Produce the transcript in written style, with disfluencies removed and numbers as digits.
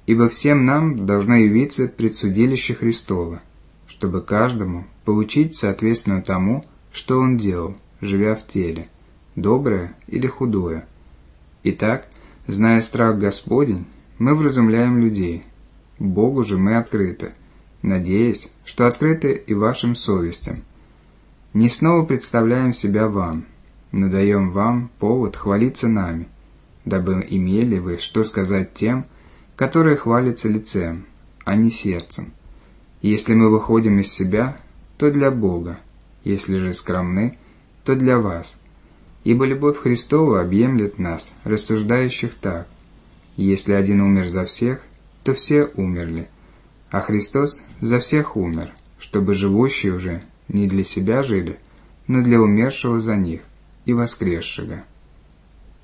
Ибо всем нам должно явиться предсудилище Христово, чтобы каждому получить соответственно тому, что он делал, живя в теле, доброе или худое. Итак, зная страх Господень, мы вразумляем людей. Богу же мы открыты, надеясь, что открыты и вашим совестям. Не снова представляем себя вам, но даем вам повод хвалиться нами, дабы имели вы что сказать тем, которые хвалятся лицем, а не сердцем. Если мы выходим из себя, то для Бога, если же скромны, то для вас. Ибо любовь Христова объемлет нас, рассуждающих так: если один умер за всех, то все умерли, а Христос за всех умер, чтобы живущие уже не для себя жили, но для умершего за них и воскресшего.